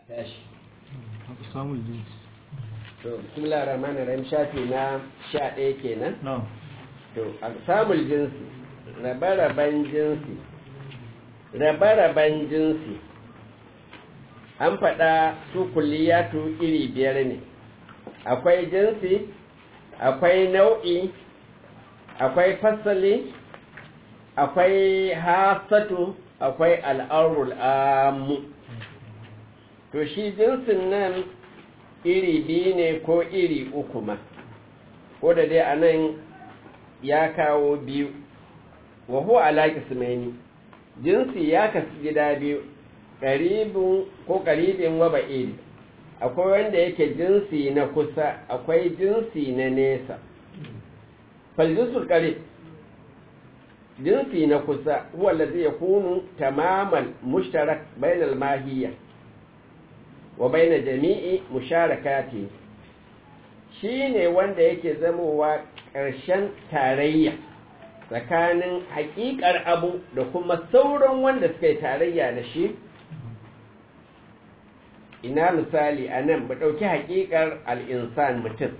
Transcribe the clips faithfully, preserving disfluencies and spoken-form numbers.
tashi samun jinsi to bismillahir rahmanir rahim shafi na sha ɗaya kenan na'am to samun jinsi rabe-raben jinsi rabe-raben jinsi an faɗa su kulliyatu iri biyar ne akwai jinsi akwai nau'i akwai fasali akwai hasatu akwai al'arul amu to shi jinsin nan iri biyu ne ko iri uku ma ko da dai anan ya kawo biyu wa huwa ala qismaini jinsi ya kasu gida biyu qaribun ko qaribin wa ba'id akwai wanda yake jinsi na kusa akwai jinsi na nesa fal jinsul qarib jinsi na kusa huwa allazi yakunu tamaman mushtarak bainal mahiyya wa baina jami'i musharakati shine wanda yake zamowa ƙarshen tarayya tsakanin haƙiƙar abu da kuma sauran wanda suka yi tarayya da shi ina misali a nan ba ɗauki haƙiƙar al'insan mutum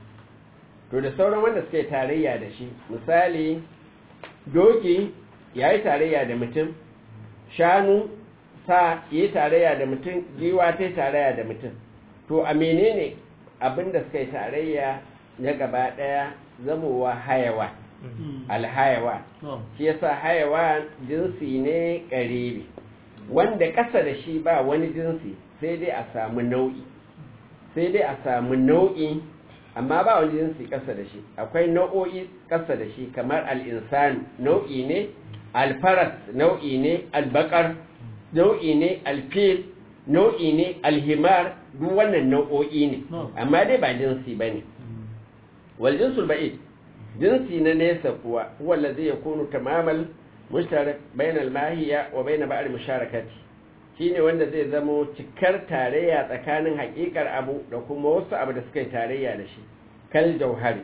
to da sauran wanda suka yi tarayya da shi misali doki ya yi tarayya da mutum shanu sa yi tarayya da mutum giwa ta yi tarayya da mutum to a menene abinda suka yi tarayya na gaba ɗaya zamowa hayawa alhayawa shi yasa hayawa jinsi ne ƙaribi wanda ƙasa da shi ba wani jinsi sai dai a samu nau'i sai dai a samu nau'i amma ba wani jinsi ƙasa da shi akwai nau'o'i ƙasa da shi kamar al'insan nau'i ne alfaras nau'i ne albakar nau'i ne alfil nau'i ne alhimar duk wannan nau'o'i ne amma dai ba jinsi ba ne wal jinsul ba'id jinsi na nesa kuwa wanda zai yakunu tamamal mushtarak bainal mahiya wa bain ba'd musharakati shine wanda zai zamo cikar tarayya tsakanin haƙiƙar abu da kuma wasu abu da suka yi tarayya da shi kal jauhari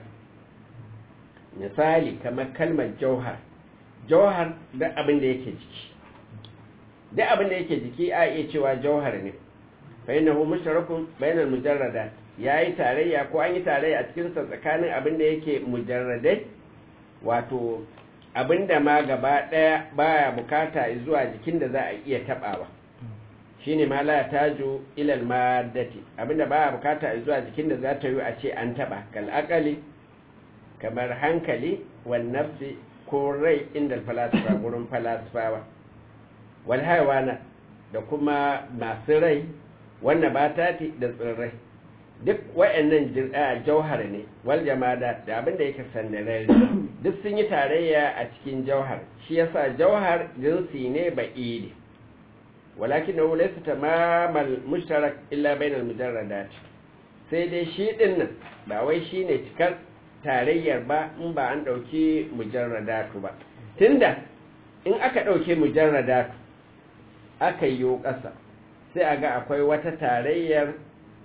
misali kamar kalmar jauhar jauhar da abin da yake jiki duk abin da yake jiki a iya cewa jauhar ne fa innahu mushtarakun bainal mujarradat yayi tarayya ko an yi tarayya a cikin sa tsakanin abin da yake mujarradai wato abin da ma gaba daya baya bukata zuwa jikin da za a iya tabawa shine ma la taju ila al maddati abin da baya bukata zuwa jikin da za ta yi a ce an taba kal aqali kamar hankali wan nafsi ko rai inda falasifa gurin falasifawa wal hayawana da kuma masu rai wannan ba tati da tsirrai duk wayannan jauhar ne wal jamada da abin da yake sandarare duk sun yi tarayya a cikin jauhar shi yasa jauhar jinsi ne ba'idi walakin na laysa tamamal mushtarak illa bainal mujarradat sai dai shi din nan ba wai shine cikar tarayyar ba in ba an dauki mujarradatu ba tunda in aka dauke mujarradatu aka yi ƙasa sai a ga akwai wata tarayyar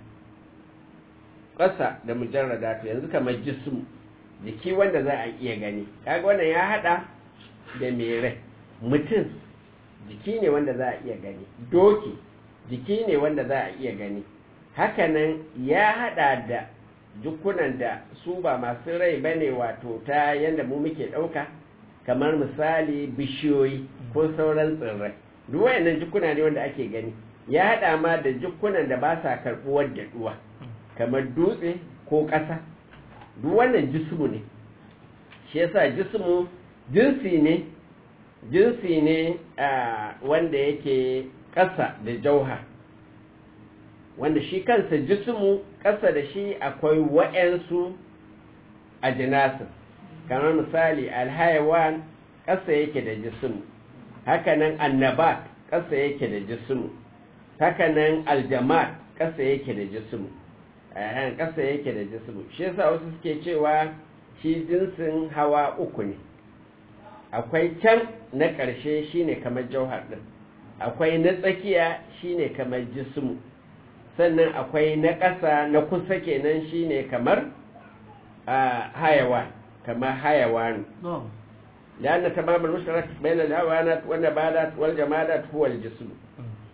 ƙasa da mujarradatu yanzu kamar jismu jiki wanda za a iya gani kaga wannan ya hada da mere mutum jiki ne wanda za a iya gani doki jiki ne wanda za a iya gani hakanan ya hada da jikunan da su ba masu rai bane wato ta yanda mu muke dauka kamar misali bishiyoyi ko sauran tsirrai duk wayannan jikuna ne wanda ake gani ya hada ma da jikunan da ba sa karbuwar daɗuwa kamar dutse ko ƙasa duk wannan jismu ne shi yasa jismu jinsi ne jinsi ne wanda yake ƙasa da jauha wanda shi kansa jismu ƙasa da shi akwai wa'yansu a jinasin kamar misali alhayawan ƙasa yake da jismu hakanan annabat ƙasa yake da jismu hakanan aljamat ƙasa yake da jismu eh ƙasa yake da jismu shi yasa wasu suke cewa shi jinsin hawa uku ne akwai can na ƙarshe shine kamar jauhar din akwai na tsakiya shine kamar jismu sannan akwai na ƙasa na kusa kenan shine kamar hayawan kamar hayawan لأن تمام المشترك بين الحيوانات والنباتات والجمادات هو الجسم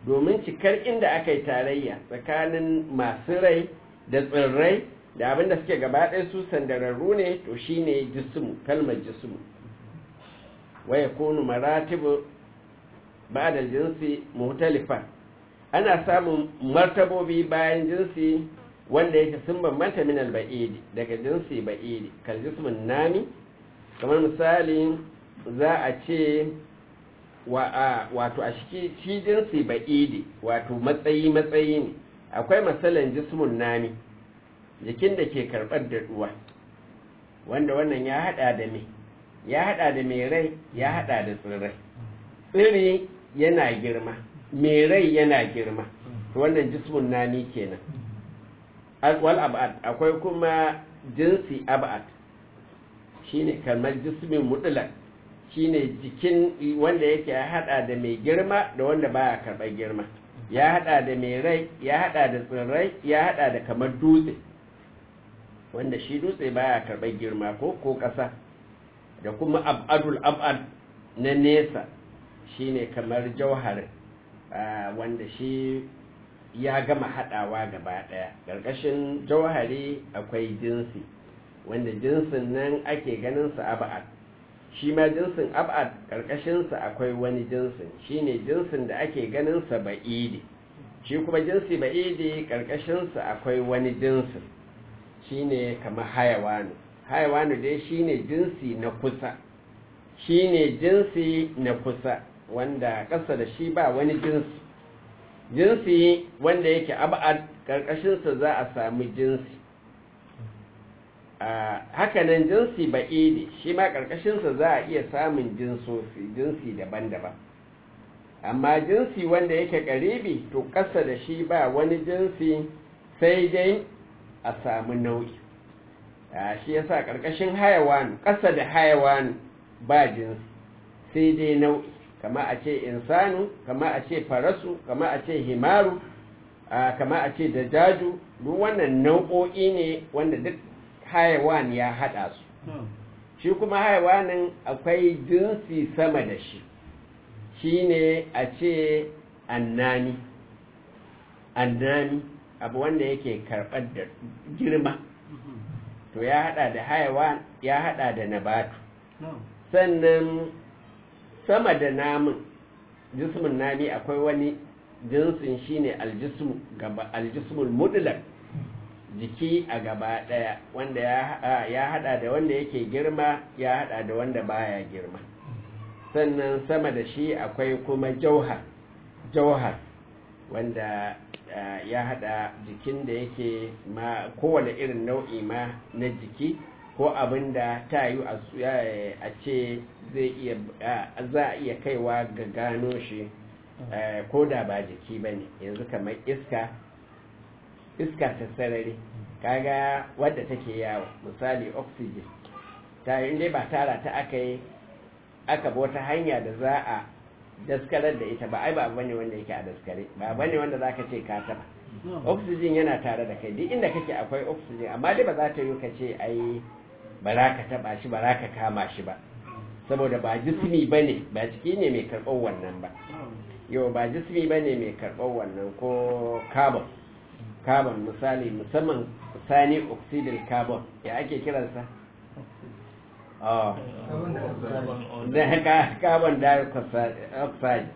domin cikar inda aka yi tarayya tsakanin masu rai da tsirrai da abin da suke gaba ɗaya su sandararru ne to shine jismu kalmar jismu wa yakunu maratibu ba'da jinsi muhtalifa ana samun martabobi bayan jinsi wanda yake sun bambanta min al-ba'idi daga jinsi ba'idi kal jismun nami kamar misali za a ce wa a wato a shi shi jinsi ba'idi wato matsayi matsayi ne akwai masalan jismun nami jikin da ke karɓar da duwa wanda wannan ya hada da me ya hada da mai rai ya hada da tsirrai tsiri yana girma mai rai yana girma to wannan jismun nami kenan wal ab'ad akwai kuma jinsi ab'ad shine kamar jismin mutlaq shine jikin wanda yake ya hada da mai girma da wanda baya karɓar girma ya hada da mai rai ya hada da tsirrai ya hada da kamar dutse wanda shi dutse baya karɓar girma ko ko ƙasa da kuma ab'adul ab'ad na nesa shine kamar jauhar wanda shi ya gama hadawa gaba daya ƙarƙashin jauhari akwai jinsi wanda jinsin nan ake ganin sa ab'ad shi ma jinsin ab'ad ƙarƙashin sa akwai wani jinsin shine jinsin da ake ganin sa ba'idi shi kuma jinsi ba'idi ƙarƙashin sa akwai wani jinsin shine kamar hayawanu hayawanu dai shine jinsi na kusa shine jinsi na kusa wanda ƙasa da shi ba wani jinsi jinsi wanda yake ab'ad ƙarƙashinsa za a sami jinsi hakanan jinsi ba'idi shi ma ƙarƙashinsa za a iya samun jinsosi jinsi daban-daban amma jinsi wanda yake ƙaribi to ƙasa da shi ba wani jinsi sai dai a samu nau'i shi yasa ƙarƙashin hayawan ƙasa da hayawan ba jinsi sai dai nau'i kama a ce insanu kama a ce farasu kama a ce himaru kama a ce dajaju duk wannan nau'o'i ne wanda duk hayawan ya haɗa su shi kuma hayawanin akwai jinsi sama da shi shine a ce annani annani abu wanda yake karɓar da girma to ya haɗa da hayawan ya haɗa da nabatu sannan sama da namun jismin nami akwai wani jinsin shine aljismu gaba aljismul mutlaq jiki a gaba daya wanda ya ya hada da wanda yake girma ya hada da wanda baya girma sannan sama da shi akwai kuma jauhar jauhar wanda ya hada jikin da yake ma kowane irin nau'i ma na jiki ko abin da ta yi a ce zai iya za a iya kaiwa ga gano shi ko da ba jiki ba ne yanzu kamar iska iska ta sarari kaga wadda take yawo misali oxygen ta yi inda ba tara ta aka yi aka bi wata hanya da za a daskarar da ita ba ai ba bane wanda yake a daskare ba bane wanda zaka ce ka taba oxygen yana tare da kai duk inda kake akwai oxygen amma dai ba za ta yi ka ce ai ba za ka taba shi ba za ka kama shi ba saboda ba jismi ba ne ba jiki ne mai karɓar wannan ba yau ba jismi ba ne mai karɓar wannan ko carbon carbon misali musamman sani oxidal carbon ya ake kiransa da haka carbon dioxide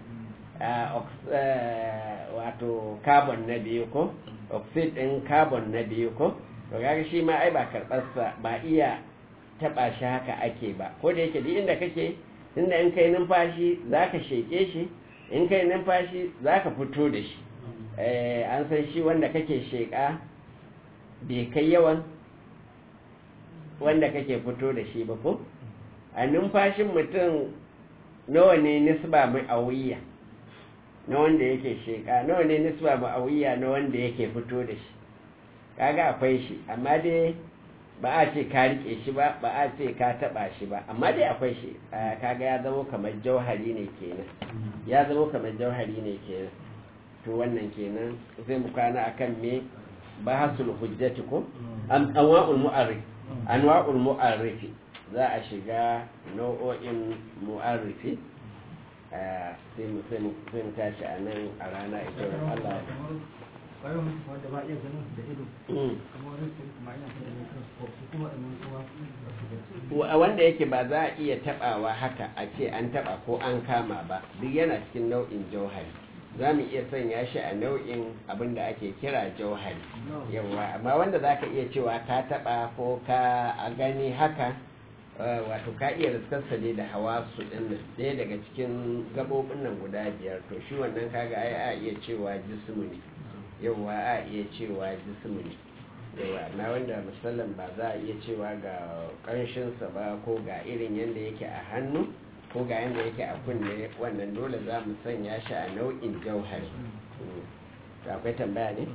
wato carbon na biyu ko oxide ɗin carbon na biyu ko to kaga shi ma ai ba karɓarsa ba iya taɓa shi haka ake ba ko da yake duk inda kake inda in kai numfashi za ka sheƙe shi in kai numfashi za ka fito da shi an san shi wanda kake sheƙa bai kai yawan wanda kake fito da shi ba ko a numfashin mutum nawa ne nisba ma'awiyya na wanda yake sheƙa nawa ne nisba ma'awiyya na wanda yake fito da shi kaga akwai shi amma dai ba a ce ka rike shi ba ba a ce ka taba shi ba amma dai akwai shi kaga ya zama kamar jauhari ne kenan ya zama kamar jauhari ne kenan to wannan kenan sai mu kwana akan me bahasul hujjati ko anwa'ul mu'arrif anwa'ul mu'arrifi za a shiga nau'o'in mu'arrifi sai mu sai mu sai mu tashi a nan a rana ita Allah bayan mutum wanda ba iya ganin da ido kamar wani kuma ina da ne ko kuma kuma wanda yake ba za a iya tabawa haka a ce an taba ko an kama ba duk yana cikin nau'in jauhari za mu iya sanya shi a nau'in abin da ake kira jauhari yawa amma wanda za ka iya cewa ka taba ko ka a gani haka wato ka iya riskarsa ne da hawa su ɗin ɗaya daga cikin gabobin nan guda biyar to shi wannan kaga ai a iya cewa jismu ne yawa a iya cewa jismu ne yawa na wanda musallan ba za a iya cewa ga ƙanshinsa ba ko ga irin yadda yake a hannu ko ga yadda yake a kunne wannan dole za mu sanya shi a nau'in jauhari akwai tambaya ne?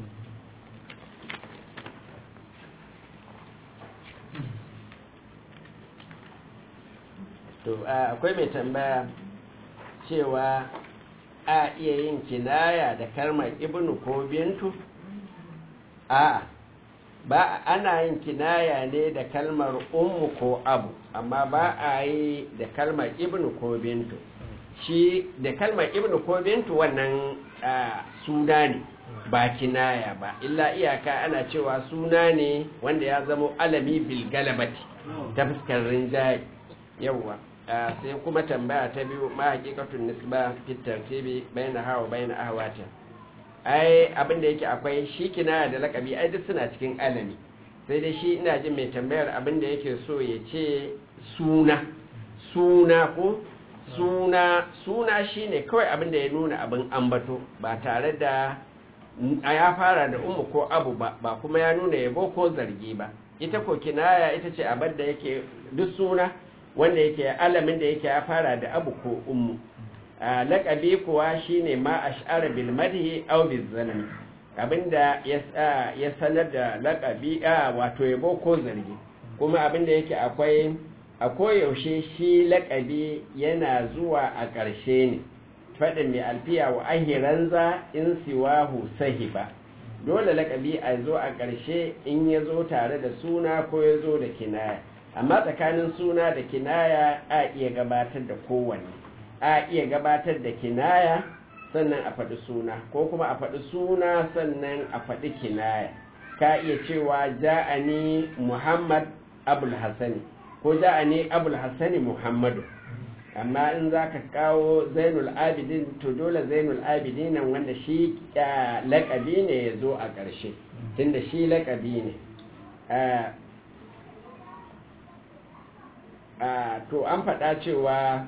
to akwai mai tambaya cewa a iya yin kinaya da kalmar ibnu ko bintu a ba ana yin kinaya ne da kalmar ummu ko abu amma ba a yi da kalmar ibnu ko bintu shi da kalmar ibnu ko bintu wannan suna ne ba kinaya ba illa iyaka ana cewa suna ne wanda ya zama alami bil galabati ta fuskar rinjaye yawwa sai kuma tambaya ta biyu ma hakikatun nisba fi tartibi baina hawa baina ahwata ai abin da yake akwai shi kinaya da lakabi ai duk suna cikin alami sai dai shi ina jin mai tambayar abin da yake so ya ce suna suna ko suna suna shine kawai abin da ya nuna abin ambato ba tare da ya fara da ummu ko abu ba ba kuma ya nuna yabo ko zargi ba ita ko kinaya ita ce abin da yake duk suna wanda yake alamin da yake ya fara da abu ko ummu laƙabi kuwa shine ma ash'ara bil madhi aw bil zanam abinda ya sanar da laƙabi wato yabo ko zargi kuma abinda yake akwai a koyaushe shi laƙabi yana zuwa a ƙarshe ne faɗin mai alfiya wa ahiranza in siwahu sahiba dole laƙabi a zo a ƙarshe in ya zo tare da suna ko ya zo da kinaya amma tsakanin suna da kinaya a iya gabatar da kowanne a iya gabatar da kinaya sannan a faɗi suna ko kuma a faɗi suna sannan a faɗi kinaya ka iya cewa ja'ani muhammad abul hassani ko ja'ani abul hassani muhammadu amma in za ka kawo zainul abidin to dole zainul abidin nan wanda shi laƙabi ne ya zo a ƙarshe tunda shi laƙabi ne to an faɗa cewa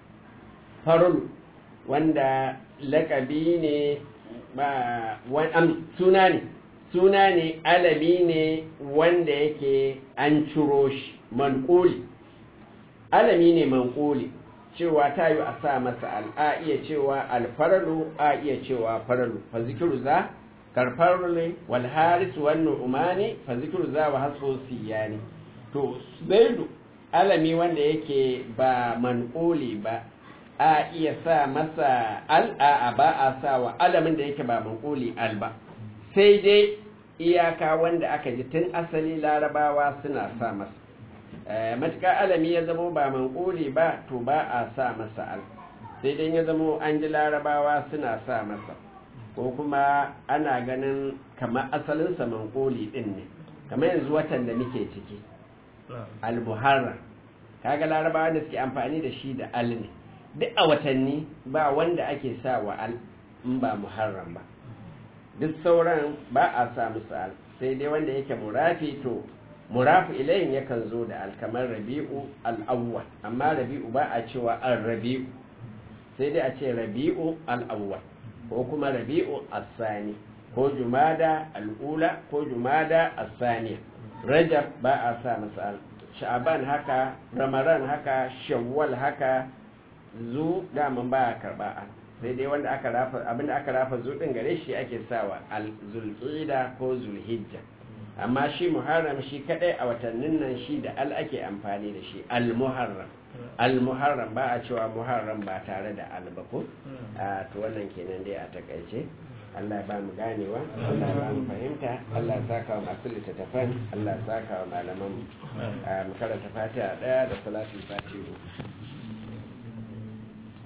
farul wanda lakabi ne ba suna ne suna ne alami ne wanda yake an ciro shi manƙuli alami ne manƙuli cewa ta yi a sa masa al'a iya cewa alfaralu a iya cewa faralu fa zikiru za karfarule wal haris wannan umani fa zikiru za wa haso siyani to zaidu alami wanda yake ba manƙuli ba a iya sa masa al'a ba a sa wa alamin da yake ba manƙuli al ba sai dai iyaka wanda aka ji tun asali larabawa suna sa masa matuƙa alami ya zamo ba manƙuli ba to ba a sa masa al sai dai ya zamo an ji larabawa suna sa masa ko kuma ana ganin kamar asalinsa manƙuli ɗin ne kamar yanzu watan da muke ciki al-muharram kaga larabawa da suke amfani da shi da al ne duk a watanni ba wanda ake sa wa al in ba muharram ba duk sauran ba a sa musu al sai dai wanda yake murafi to murafu ilayhin yakan zo da al kamar rabi'u al-awwal amma rabi'u ba a cewa al-rabi'u sai dai a ce rabi'u al-awwal ko kuma rabi'u as-sani ko jumada al-ula ko jumada as-saniya rajab ba a sa masa al sha'aban haka ramadan haka shawwal haka zu daman ba a karba sai dai wanda aka rafa abinda aka rafa zu din gare shi ake sawa al zulqa'da ko zulhijja amma shi muharram shi kadai a watannin nan shi da al ake amfani da shi al muharram al muharram ba a cewa muharram ba tare da al ba ko a to wannan kenan dai a takaice Allah ya ba mu ganewa Allah ya ba mu fahimta Allah ya saka wa masu littattafan Allah ya saka wa malaman mu karanta fatiha daya da salatul fatiha